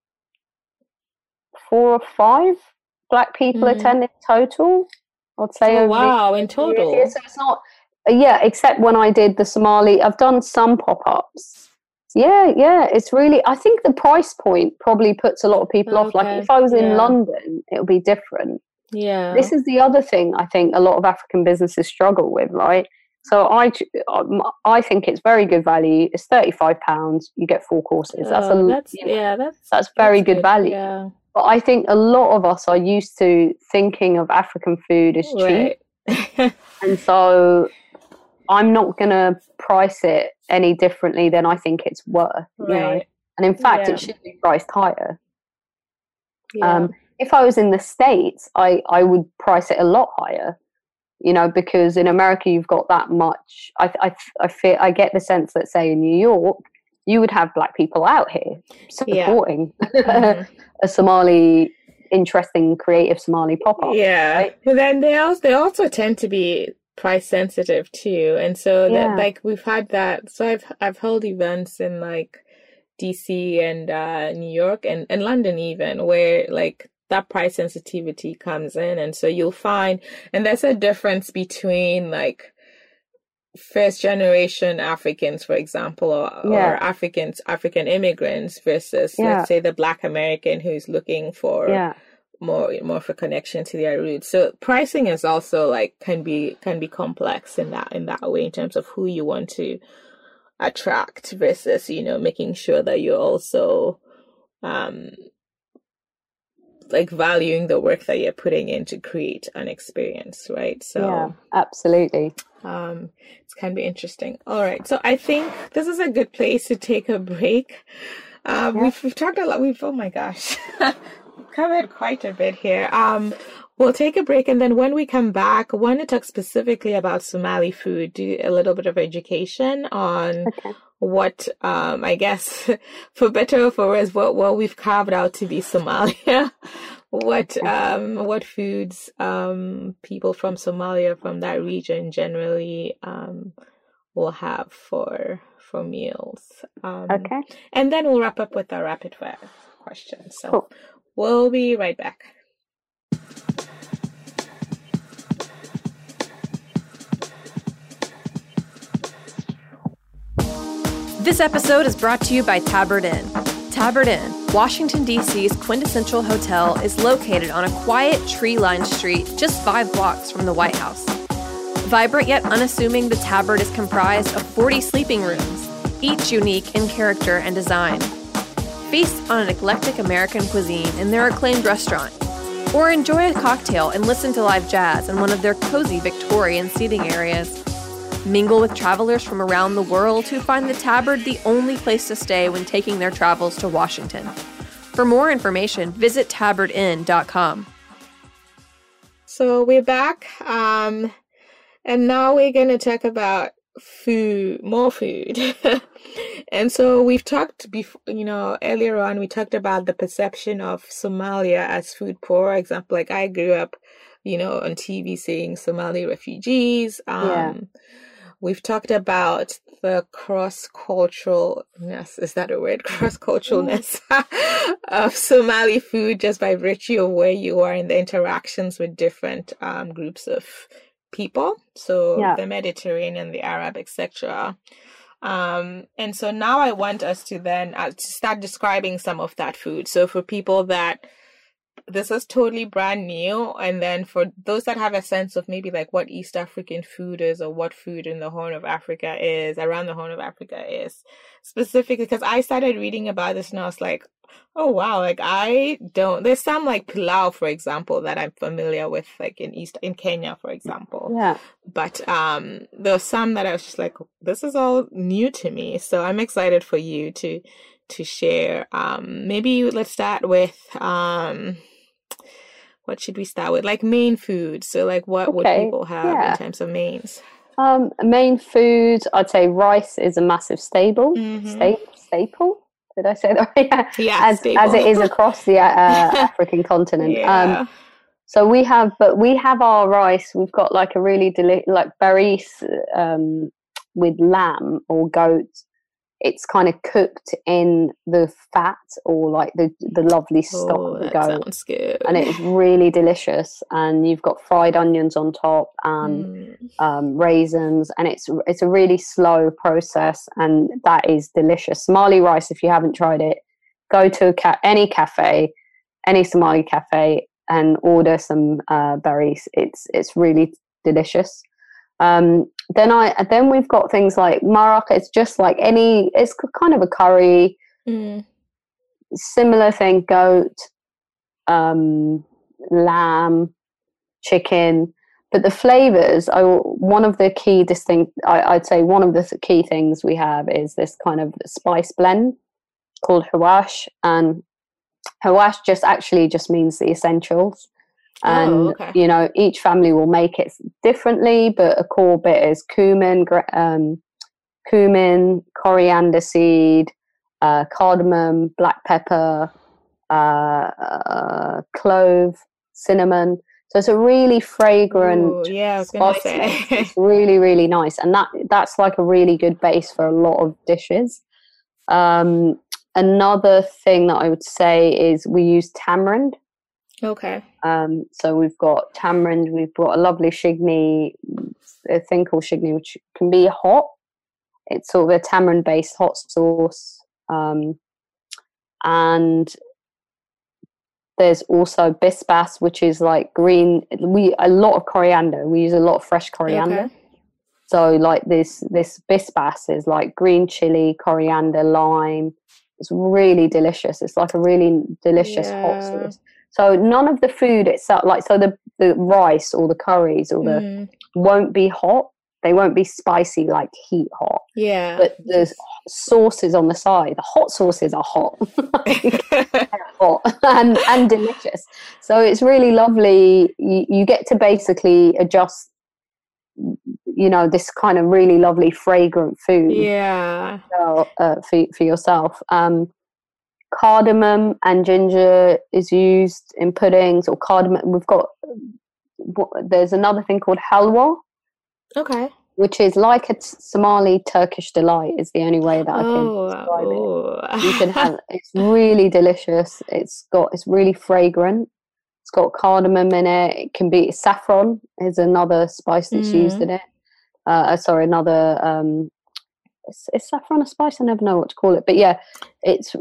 Speaker 9: 4 or 5 Black people attend in total, I'd say.
Speaker 8: Oh, wow, in total.
Speaker 9: So it's not, except when I did the Somali, I've done some pop-ups. Yeah, it's really, I think the price point probably puts a lot of people off. Like if I was in London, it would be different.
Speaker 8: Yeah.
Speaker 9: This is the other thing I think a lot of African businesses struggle with, right? So I think it's very good value. It's £35. You get 4 courses. That's very good value.
Speaker 8: Yeah.
Speaker 9: But I think a lot of us are used to thinking of African food as cheap.
Speaker 8: Right.
Speaker 9: And so I'm not going to price it any differently than I think it's worth.
Speaker 8: Right.
Speaker 9: And in fact, it should be priced higher.
Speaker 8: Yeah.
Speaker 9: If I was in the States, I would price it a lot higher, because in America you've got that much. I get the sense that, say, in New York, you would have Black people out here supporting a Somali, interesting, creative Somali pop-up.
Speaker 8: Yeah,
Speaker 9: right?
Speaker 8: But then they also tend to be price sensitive too, and so that, like, we've had that. So I've held events in like DC and New York and London even, where like that price sensitivity comes in, and so you'll find, and there's a difference between like first generation Africans, for example, or African immigrants versus, let's say, the Black American who's looking for more of a connection to their roots. So pricing is also like can be complex in that way in terms of who you want to attract versus, you know, making sure that you're also like valuing the work that you're putting in to create an experience, right? So
Speaker 9: absolutely.
Speaker 8: It's can be interesting. All right, so I think this is a good place to take a break. We've talked a lot. Oh my gosh. Covered quite a bit here. We'll take a break, and then when we come back, I want to talk specifically about Somali food, do a little bit of education on what, I guess, for better or for worse, what we've carved out to be Somalia. What foods people from Somalia, from that region, generally will have for meals. And then we'll wrap up with our rapid fire questions. So. Cool. We'll be right back.
Speaker 3: This episode is brought to you by Tabard Inn. Tabard Inn, Washington, D.C.'s quintessential hotel, is located on a quiet, tree-lined street just 5 blocks from the White House. Vibrant yet unassuming, the Tabard is comprised of 40 sleeping rooms, each unique in character and design. Feast on an eclectic American cuisine in their acclaimed restaurant, or enjoy a cocktail and listen to live jazz in one of their cozy Victorian seating areas. Mingle with travelers from around the world who find the Tabard the only place to stay when taking their travels to Washington. For more information, visit tabardinn.com.
Speaker 8: So we're back, and now we're going to talk about more food. And so we've talked before, you know, earlier on, we talked about the perception of Somalia as food poor. For example, like I grew up, you know, on TV seeing Somali refugees. We've talked about the cross-culturalness, is that a word? Cross-culturalness of Somali food just by virtue of where you are in the interactions with different groups of people. So the Mediterranean, the Arab, etc. And so now I want us to then start describing some of that food. So for people that this is totally brand new, and then for those that have a sense of maybe like what East African food is or what food in the Horn of Africa is, around the Horn of Africa is, specifically because I started reading about this and I was like, oh wow, like there's some like pilau, for example, that I'm familiar with, like in Kenya, for example. Yeah. But there were some that I was just like, this is all new to me. So I'm excited for you to share. Maybe let's start with what should we start with? Like main food. So like what would people have in terms of mains?
Speaker 9: Main food, I'd say rice is a massive staple. Staple? Did I say that right? Yeah, as it is across the African continent. Yeah. So we have our rice. We've got like a really like berries with lamb or goat. It's kind of cooked in the fat or like the lovely stock of the goat. Sounds good. And it's really delicious. And you've got fried onions on top and raisins, and it's a really slow process, and that is delicious. Somali rice, if you haven't tried it, go to any cafe, any Somali cafe, and order some berries. It's really delicious. Then we've got things like maraq. It's just like it's kind of a curry, similar thing, goat, lamb, chicken, but the flavors are one of the key I'd say one of the key things we have is this kind of spice blend called hawash, and hawash just means the essentials. And, you know, each family will make it differently, but a core bit is cumin, coriander seed, cardamom, black pepper, clove, cinnamon. So it's a really fragrant spice. It's really, really nice. And that's like a really good base for a lot of dishes. Another thing that I would say is we use tamarind.
Speaker 8: Okay.
Speaker 9: So we've got tamarind, we've got a lovely shigni, a thing called shigni, which can be hot. It's sort of a tamarind-based hot sauce. And there's also bisbas, which is like green. A lot of coriander. We use a lot of fresh coriander.
Speaker 8: Okay.
Speaker 9: So like this bisbas is like green chili, coriander, lime. It's really delicious. It's like a really delicious hot sauce. So none of the food itself, like so the rice or the curries or the won't be hot. They won't be spicy, like heat hot.
Speaker 8: Yeah.
Speaker 9: But the sauces on the side, the hot sauces are hot, hot and delicious. So it's really lovely. You get to basically adjust, this kind of really lovely fragrant food.
Speaker 8: Yeah.
Speaker 9: For yourself. Cardamom and ginger is used in puddings or cardamom. There's another thing called halwa.
Speaker 8: Okay.
Speaker 9: Which is like a Somali Turkish delight is the only way that I can describe it. You can have it's really delicious. It's really fragrant. It's got cardamom in it. It can be saffron is another spice that's used in it. Is saffron a spice? I never know what to call it. But yeah, it's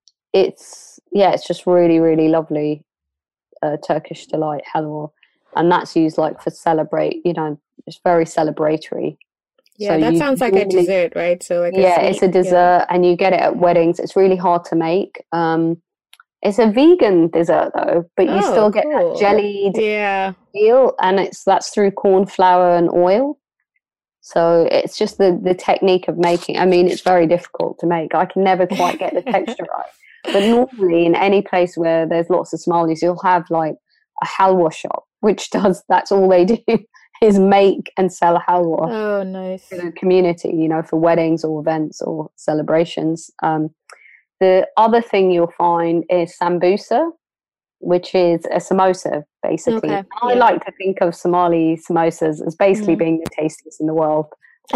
Speaker 9: just really, really lovely Turkish delight halwa. And that's used like for celebrate, it's very celebratory.
Speaker 8: Yeah,
Speaker 9: so
Speaker 8: that sounds like a dessert, right? So like
Speaker 9: it's a dessert, and you get it at weddings. It's really hard to make. It's a vegan dessert though, but you still get that jellied feel, and that's through corn flour and oil. So it's just the technique of making. I mean, it's very difficult to make. I can never quite get the texture right. But normally in any place where there's lots of Somalis, you'll have like a halwa shop, which that's all they do is make and sell halwa.
Speaker 8: Oh, nice.
Speaker 9: To the community, for weddings or events or celebrations. The other thing you'll find is sambusa, which is a samosa, basically.
Speaker 8: Okay.
Speaker 9: I like to think of Somali samosas as basically being the tastiest in the world.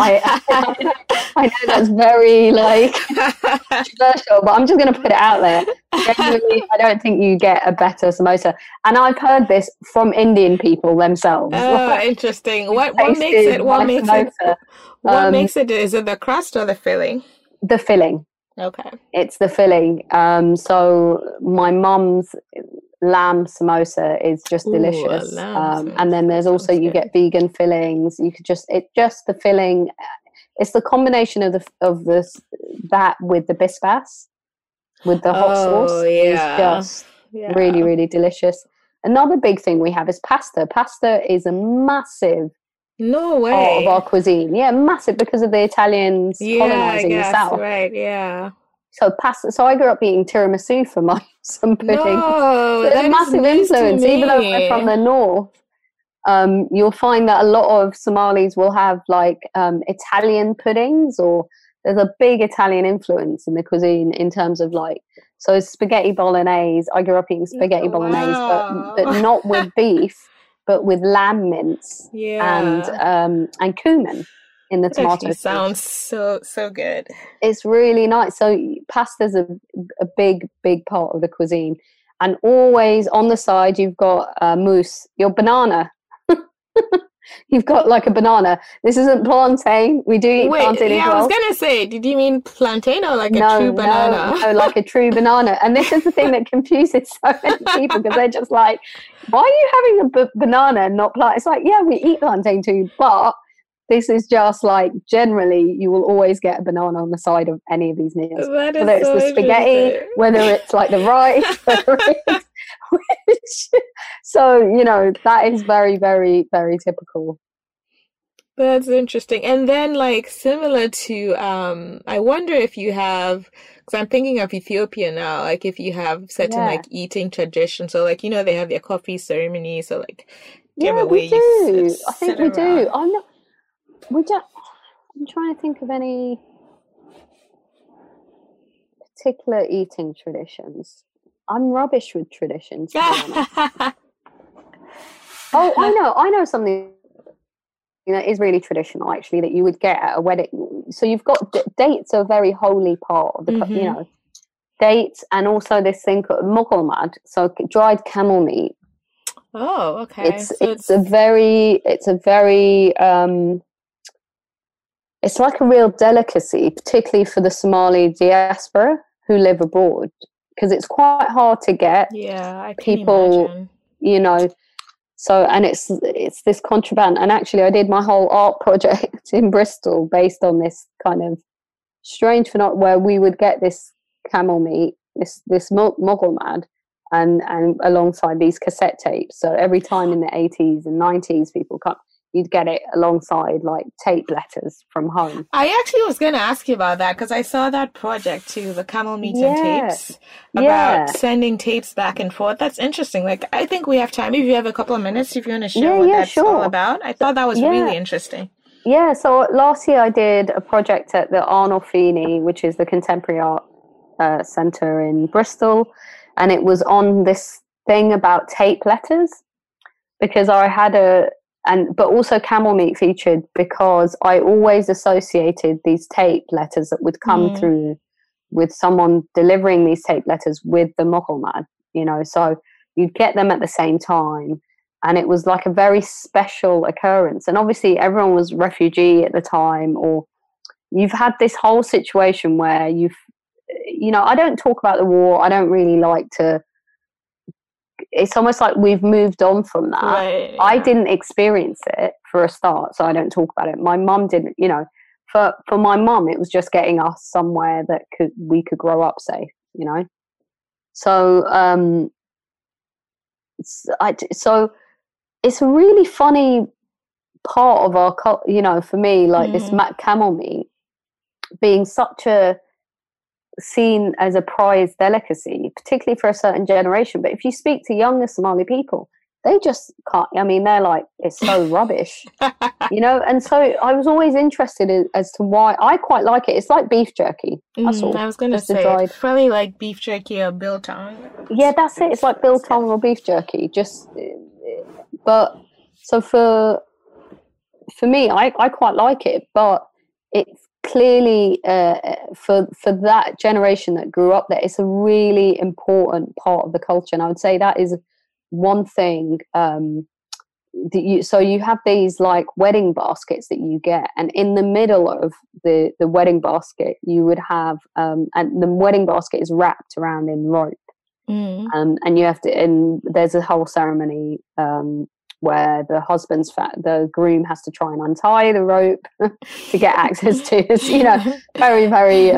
Speaker 9: I know that's very controversial, but I'm just going to put it out there. Genuinely, I don't think you get a better samosa, and I've heard this from Indian people themselves.
Speaker 8: Oh, interesting. What makes it? What makes it? Is it the crust or the filling?
Speaker 9: The filling.
Speaker 8: Okay.
Speaker 9: It's the filling. So my mum's lamb samosa is just delicious. And then there's also you get vegan fillings. You could the filling. It's the combination of that with the bisbas, with the hot sauce. Is just really, really delicious. Another big thing we have is pasta. Pasta is a massive part of our cuisine. Yeah, massive because of the Italians colonizing the south.
Speaker 8: Right, yeah.
Speaker 9: So pasta. So I grew up eating tiramisu for some pudding.
Speaker 8: No,
Speaker 9: so they're a massive influence, even though we're from the north. You'll find that a lot of Somalis will have Italian puddings, or there's a big Italian influence in the cuisine in terms of so spaghetti bolognese. I grew up eating spaghetti bolognese, but not with beef, but with lamb mince and cumin in the tomato sauce.
Speaker 8: Sounds so good.
Speaker 9: It's really nice. So pasta's a big part of the cuisine, and always on the side you've got mousse, your banana. You've got a banana. This isn't plantain. We do eat plantain as well.
Speaker 8: I was going to say, did you mean plantain or a true banana?
Speaker 9: No, like a true banana. And this is the thing that confuses so many people, because they're just like, why are you having a banana and not plantain? It's like, yeah, we eat plantain too, but this is just generally you will always get a banana on the side of any of these meals. Whether it's the spaghetti, whether it's the rice, whether it's so that is very, very, very typical.
Speaker 8: That's interesting. And then similar to I wonder if you have, because I'm thinking of Ethiopia now, if you have certain eating traditions, so they have their coffee ceremony, so
Speaker 9: we do. I think we do. I'm trying to think of any particular eating traditions. I'm rubbish with traditions, to be honest. Oh, I know something that is really traditional, actually, that you would get at a wedding. So you've got dates are a very holy part of the, dates, and also this thing called mughal, so dried camel meat.
Speaker 8: Oh, okay.
Speaker 9: It's a very it's like a real delicacy, particularly for the Somali diaspora who live abroad, because it's quite hard to get.
Speaker 8: Yeah, I can
Speaker 9: people
Speaker 8: imagine.
Speaker 9: You know, so, and it's this contraband. And actually I did my whole art project in Bristol based on this kind of strange phenomenon where we would get this camel meat, this mughal and alongside these cassette tapes. So every time in the 80s and 90s people come, you'd get it alongside like tape letters from home.
Speaker 8: I actually was going to ask you about that because I saw that project too, the camel meat and tapes, about sending tapes back and forth. That's interesting. Like, I think we have time. If you have a couple of minutes, if you want to share what that's all about. I thought that was really interesting.
Speaker 9: Yeah, so last year I did a project at the Arnolfini, which is the Contemporary Art Centre in Bristol, and it was on this thing about tape letters, because I had but also camel meat featured because I always associated these tape letters that would come through with someone delivering these tape letters with the mughal, you know, so you'd get them at the same time. And it was like a very special occurrence. And obviously everyone was refugee at the time, or you've had this whole situation where I don't talk about the war. I don't really like to, it's almost like we've moved on from that.
Speaker 8: Right, yeah.
Speaker 9: I didn't experience it for a start, so I don't talk about it. My mum didn't, you know, for my mum, it was just getting us somewhere that we could grow up safe, you know? So, so it's a really funny part of our, you know, for me, like this camel meat being such a seen as a prized delicacy, particularly for a certain generation. But if you speak to younger Somali people, they just can't. I mean, they're like, it's so rubbish, you know. And so I was always interested as to why. I quite like it. It's like beef jerky. That's all.
Speaker 8: I was going to say, it's probably like beef jerky or biltong.
Speaker 9: Yeah, that's it. It's like biltong or beef jerky. But so for me, I quite like it, but it's clearly for that generation that grew up there, it's a really important part of the culture. And I would say that is one thing so you have these like wedding baskets that you get, and in the middle of the wedding basket you would have and the wedding basket is wrapped around in rope, and you have to, and there's a whole ceremony where the groom has to try and untie the rope to get access to it. You know, very, very,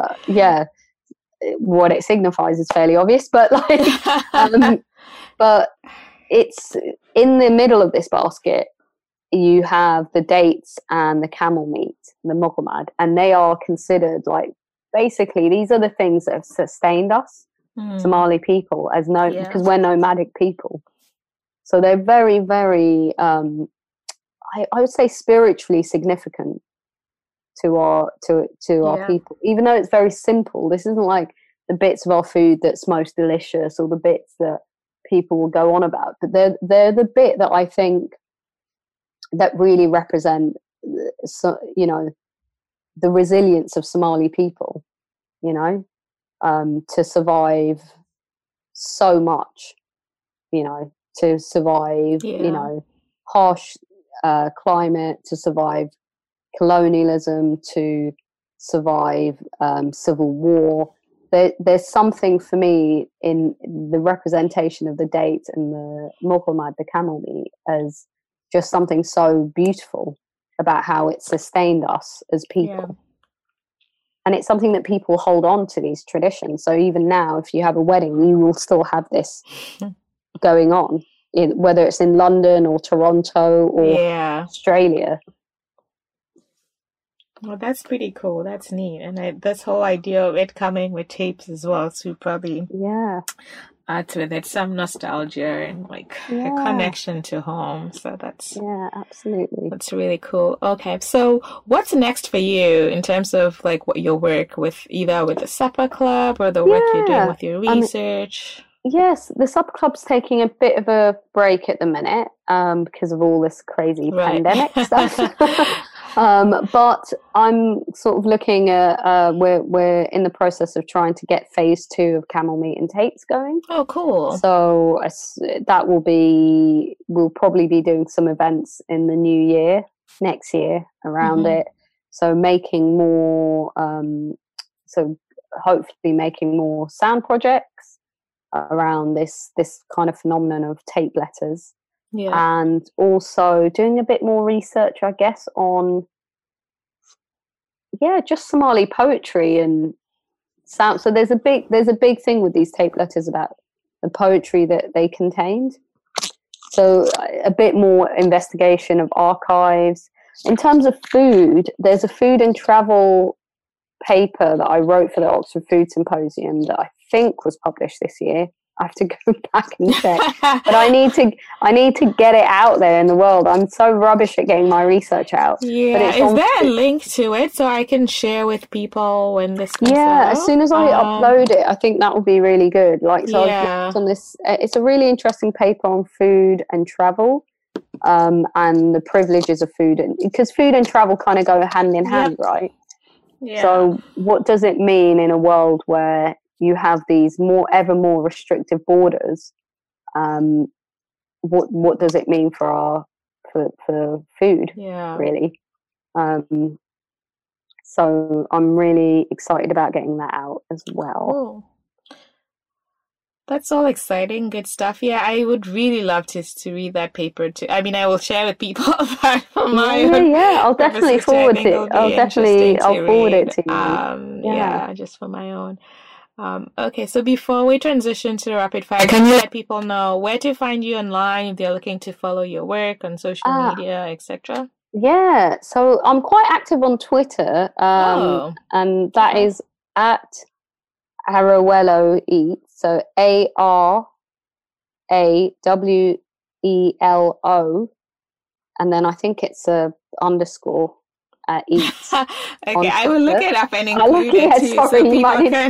Speaker 9: what it signifies is fairly obvious, but like, but it's in the middle of this basket, you have the dates and the camel meat, the mughal, and they are considered like, basically, these are the things that have sustained us, Somali people, because we're nomadic people. So they're very, very, I would say spiritually significant to our people. Even though it's very simple, this isn't like the bits of our food that's most delicious or the bits that people will go on about. But they're the bit that I think that really represent, you know, the resilience of Somali people, you know, to survive so much, you know, to survive, you know, harsh climate, to survive colonialism, to survive civil war. There's something for me in the representation of the date and the mughal, the camel meat, as just something so beautiful about how it sustained us as people. Yeah. And it's something that people hold on to, these traditions. So even now, if you have a wedding, you will still have this going on, whether it's in London or Toronto or Australia.
Speaker 8: Well, that's pretty cool. That's neat. And this whole idea of it coming with tapes as well, so probably add to it some nostalgia and like a connection to home. So that's
Speaker 9: absolutely.
Speaker 8: That's really cool. Okay, so what's next for you in terms of like what your work with, either with the Supper Club or the work you're doing with your research?
Speaker 9: Yes, the Supper Club's taking a bit of a break at the minute because of all this crazy pandemic stuff. But I'm sort of looking at we're in the process of trying to get phase 2 of Camel Meat and Tates going.
Speaker 8: Oh, cool.
Speaker 9: So that we'll probably be doing some events in the new year, next year around it. So making more, so hopefully making more sound projects around this kind of phenomenon of tape letters.
Speaker 8: Yeah.
Speaker 9: And also doing a bit more research, I guess, on just Somali poetry and sound. So there's a big thing with these tape letters about the poetry that they contained. So a bit more investigation of archives. In terms of food, there's a food and travel paper that I wrote for the Oxford Food Symposium that I think was published this year. I have to go back and check, but I need to get it out there in the world. I'm so rubbish at getting my research out.
Speaker 8: Yeah, is there a link to it so I can share with people when this comes out?
Speaker 9: Yeah, as soon as I upload it, I think that would be really good. Like, so I've worked on this. It's a really interesting paper on food and travel, and the privileges of food, because food and travel kind of go hand in hand, right? Yeah. So, what does it mean in a world where you have these ever more restrictive borders? What does it mean for food? Yeah, really. So I'm really excited about getting that out as well.
Speaker 8: Cool. That's all exciting, good stuff. Yeah, I would really love to read that paper too. I mean, I will share with people from my own.
Speaker 9: Yeah, I'll definitely forward it. I'll forward it to you.
Speaker 8: Yeah, just for my own. Okay, so before we transition to the rapid fire, can you let people know where to find you online if they're looking to follow your work on social media, etc.?
Speaker 9: Yeah, so I'm quite active on Twitter, and that is at Arawello Eats. So ARAWELO, and then I think it's a underscore. Eats.
Speaker 8: Okay, I will look it up and include it too, so people can.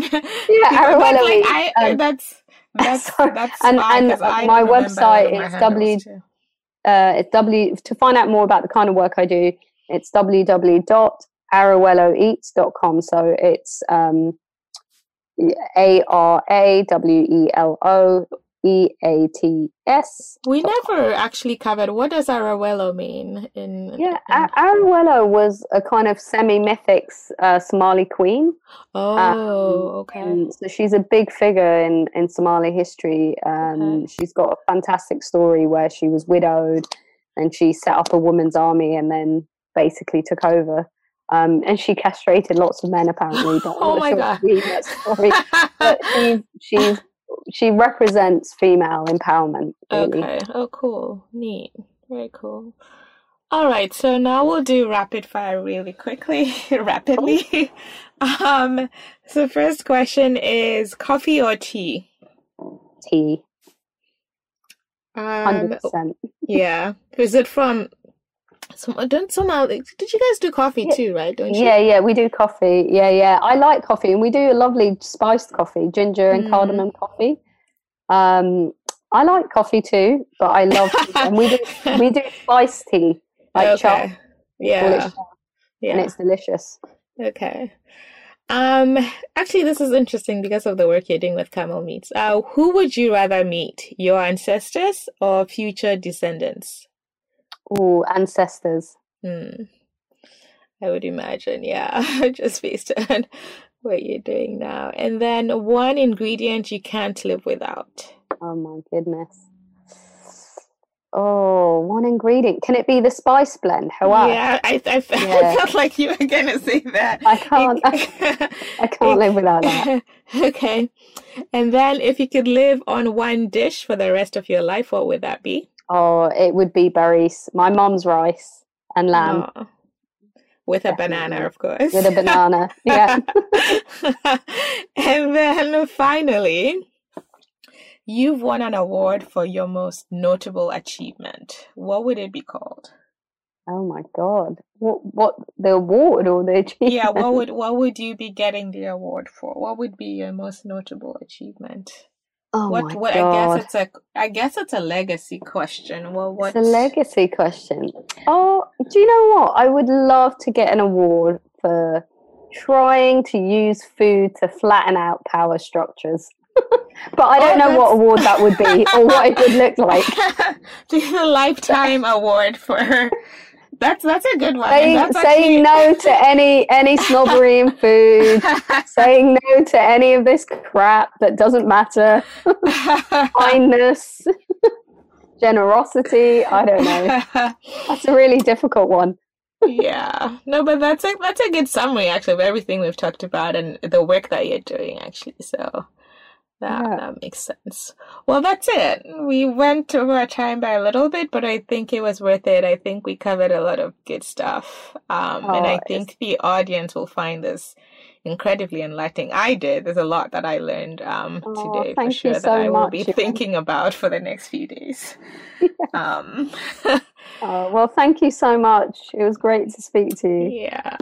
Speaker 8: That's
Speaker 9: and my website is to find out more about the kind of work I do. It's www.arawelloeats.com. So it's ARAWELOEATS.
Speaker 8: We never actually covered, what does Arawello mean?
Speaker 9: Arawello was a kind of semi-mythic Somali queen.
Speaker 8: Okay.
Speaker 9: So she's a big figure in Somali history. She's got a fantastic story where she was widowed and she set up a women's army and then basically took over. And she castrated lots of men, apparently.
Speaker 8: Oh my God.
Speaker 9: That story. But she represents female empowerment. Really.
Speaker 8: Okay. Oh, cool. Neat. Very cool. All right. So now we'll do rapid fire really quickly, rapidly. So first question is coffee or tea?
Speaker 9: Tea. 100%.
Speaker 8: Yeah. Is it from... did you guys do coffee too, right? Don't you?
Speaker 9: Yeah, we do coffee. Yeah. I like coffee, and we do a lovely spiced coffee, ginger and cardamom coffee. I like coffee too, but I love tea. And we do spiced tea, like chai.
Speaker 8: Yeah,
Speaker 9: and it's delicious.
Speaker 8: Okay. Actually, this is interesting because of the work you're doing with camel meats. Who would you rather meet, your ancestors or future descendants?
Speaker 9: Oh, ancestors.
Speaker 8: I would imagine, yeah, just based on what you're doing now. And then one ingredient you can't live without.
Speaker 9: Oh my goodness. Oh, one ingredient. Can it be the spice blend?
Speaker 8: Yeah, I felt like you were going to say that.
Speaker 9: I can't live without that.
Speaker 8: Okay. And then if you could live on one dish for the rest of your life, what would that be?
Speaker 9: Oh, it would be berries. My mum's rice and lamb.
Speaker 8: Oh, with a banana, of course.
Speaker 9: With a banana, yeah.
Speaker 8: And then finally, you've won an award for your most notable achievement. What would it be called?
Speaker 9: Oh my God. What the award or the achievement?
Speaker 8: Yeah, what would you be getting the award for? What would be your most notable achievement?
Speaker 9: Oh
Speaker 8: What?
Speaker 9: my
Speaker 8: What?
Speaker 9: God.
Speaker 8: I guess it's a legacy question. Well,
Speaker 9: It's a legacy question. Oh, do you know what? I would love to get an award for trying to use food to flatten out power structures. But I don't know what award that would be or what it would look like.
Speaker 8: The lifetime award for that's a good one.
Speaker 9: Saying no to any snobbery in food, saying no to any of this crap that doesn't matter, kindness, generosity. I don't know. That's a really difficult one.
Speaker 8: Yeah, no, but that's a good summary actually of everything we've talked about and the work that you're doing actually. So that makes sense. Well, that's it. We went over our time by a little bit, but I think it was worth it. I think we covered a lot of good stuff. And I think the audience will find this incredibly enlightening. I did. There's a lot that I learned today for sure that I will be thinking about for the next few days.
Speaker 9: Well, thank you so much. It was great to speak to you.
Speaker 8: Yeah.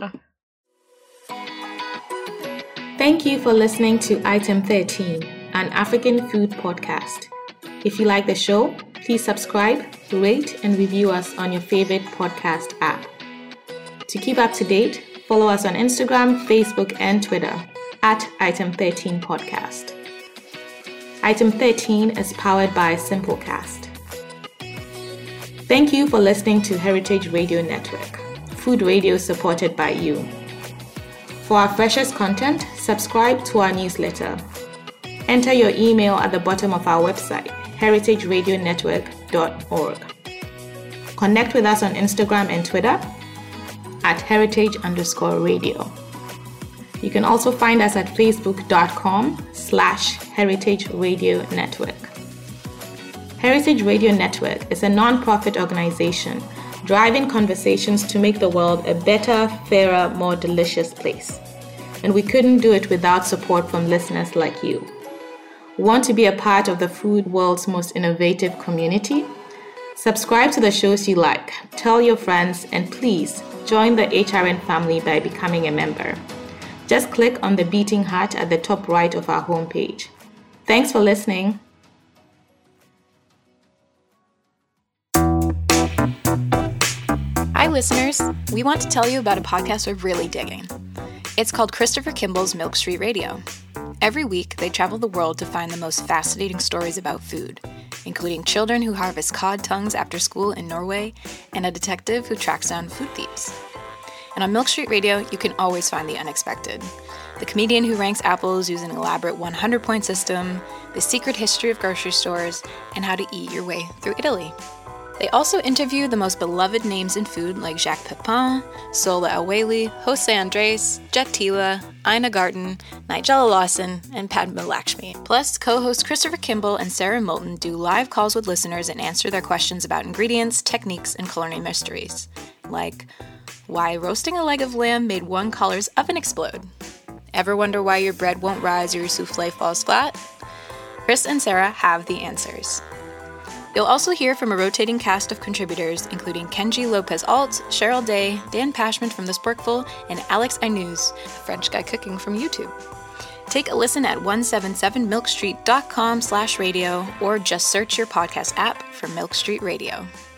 Speaker 8: Thank you for listening to Item 13, an African food podcast. If you like the show, please subscribe, rate, and review us on your favorite podcast app. To keep up to date, follow us on Instagram, Facebook, and Twitter at Item 13 Podcast. Item 13 is powered by Simplecast. Thank you for listening to Heritage Radio Network, food radio supported by you. For our freshest content, subscribe to our newsletter. Enter your email at the bottom of our website, heritageradionetwork.org. Connect with us on Instagram and Twitter at heritage_radio. You can also find us at facebook.com/Heritage Radio Network. Heritage Radio Network is a non-profit organization driving conversations to make the world a better, fairer, more delicious place. And we couldn't do it without support from listeners like you. Want to be a part of the food world's most innovative community? Subscribe to the shows you like, tell your friends, and please join the HRN family by becoming a member. Just click on the beating heart at the top right of our homepage. Thanks for listening.
Speaker 10: Hi, listeners. We want to tell you about a podcast we're really digging. It's called Christopher Kimball's Milk Street Radio. Every week, they travel the world to find the most fascinating stories about food, including children who harvest cod tongues after school in Norway and a detective who tracks down food thieves. And on Milk Street Radio, you can always find the unexpected. The comedian who ranks apples using an elaborate 100-point system, the secret history of grocery stores, and how to eat your way through Italy. They also interview the most beloved names in food like Jacques Pepin, Sola El-Waylly, Jose Andres, Jet Tila, Ina Garten, Nigella Lawson, and Padma Lakshmi. Plus, co-hosts Christopher Kimball and Sarah Moulton do live calls with listeners and answer their questions about ingredients, techniques, and culinary mysteries. Like, why roasting a leg of lamb made one caller's oven explode? Ever wonder why your bread won't rise or your souffle falls flat? Chris and Sarah have the answers. You'll also hear from a rotating cast of contributors, including Kenji Lopez-Alt, Cheryl Day, Dan Pashman from The Sporkful, and Alex Aynouz, a French guy cooking from YouTube. Take a listen at 177milkstreet.com/radio or just search your podcast app for Milk Street Radio.